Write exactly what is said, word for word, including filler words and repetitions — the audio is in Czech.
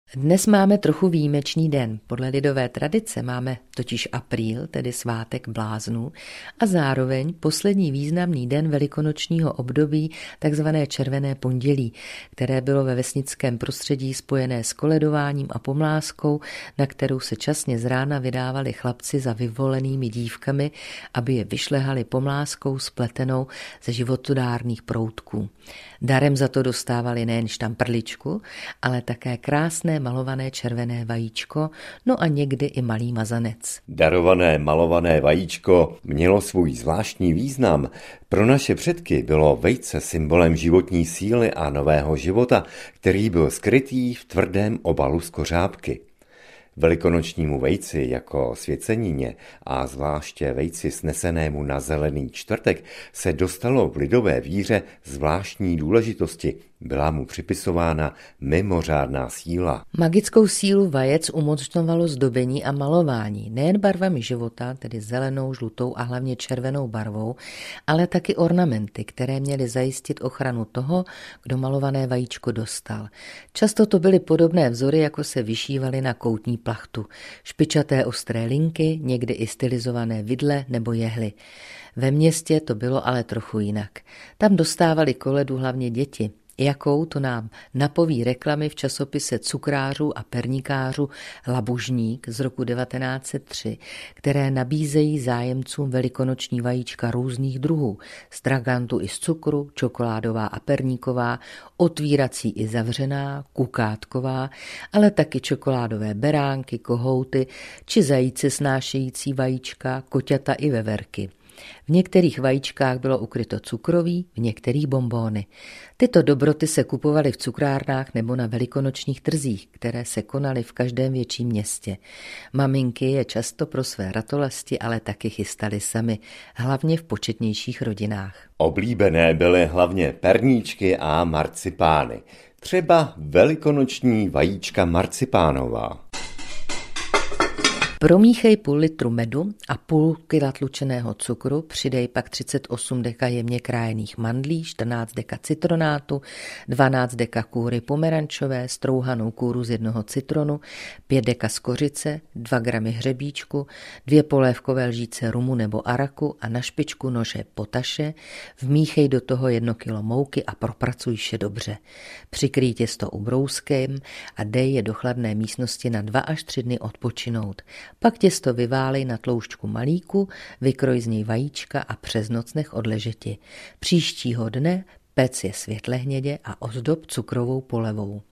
Dnes máme trochu výjimečný den. Podle lidové tradice máme totiž apríl, tedy svátek bláznů, a zároveň poslední významný den velikonočního období, takzvané červené pondělí, které bylo ve vesnickém prostředí spojené s koledováním a pomláskou, na kterou se časně z rána vydávali chlapci za vyvolenými dívkami, aby je vyšlehali pomláskou spletenou ze životodárných proutků. Darem za to dostávali nejen štamprličku, ale také krásné malované červené vajíčko, no a někdy i malý mazanec. Darované malované vajíčko mělo svůj zvláštní význam. Pro naše předky bylo vejce symbolem životní síly a nového života, který byl skrytý v tvrdém obalu z kořápky. Velikonočnímu vejci jako svěcenině a zvláště vejci snesenému na Zelený čtvrtek se dostalo v lidové víře zvláštní důležitosti. Byla mu připisována mimořádná síla. Magickou sílu vajec umocňovalo zdobení a malování, nejen barvami života, tedy zelenou, žlutou a hlavně červenou barvou, ale taky ornamenty, které měly zajistit ochranu toho, kdo malované vajíčko dostal. Často to byly podobné vzory, jako se vyšívaly na koutní plachtu. Špičaté ostré linky, někdy i stylizované vidle nebo jehly. Ve městě to bylo ale trochu jinak. Tam dostávali koledu hlavně děti. Jakou to nám napoví reklamy v časopise cukrářů a perníkářů Labužník z roku devatenáct set tři, které nabízejí zájemcům velikonoční vajíčka různých druhů, z dragantu i z cukru, čokoládová a perníková, otvírací i zavřená, kukátková, ale taky čokoládové beránky, kohouty či zajíce snášející vajíčka, koťata i veverky. V některých vajíčkách bylo ukryto cukroví, v některých bonbóny. Tyto dobroty se kupovaly v cukrárnách nebo na velikonočních trzích, které se konaly v každém větším městě. Maminky je často pro své ratolesti ale taky chystaly sami, hlavně v početnějších rodinách. Oblíbené byly hlavně perníčky a marcipány. Třeba velikonoční vajíčka marcipánová. Promíchej půl litru medu a půl kila tlučeného cukru, přidej pak třicet osm deka jemně krájených mandlí, čtrnáct deka citronátu, dvanáct deka kůry pomerančové, strouhanou kůru z jednoho citronu, pět deka z kořice, dva gramy hřebíčku, dvě polévkové lžíce rumu nebo araku a na špičku nože potaše, vmíchej do toho jedno kilo mouky a propracuj vše dobře. Přikryj těsto ubrouskem a dej je do chladné místnosti na dva až tři dny odpočinout. Pak těsto vyválej na tloušťku malíku, vykroj z něj vajíčka a přes noc nech odležeti. Příštího dne pec je světle hnědě a ozdob cukrovou polevou.